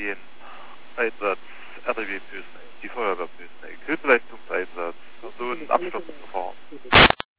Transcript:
den Einsatz RTW Pösneck, die Feuerwehr Pösneck, Hilfeleistungseinsatz, Personenabschlussverfahren.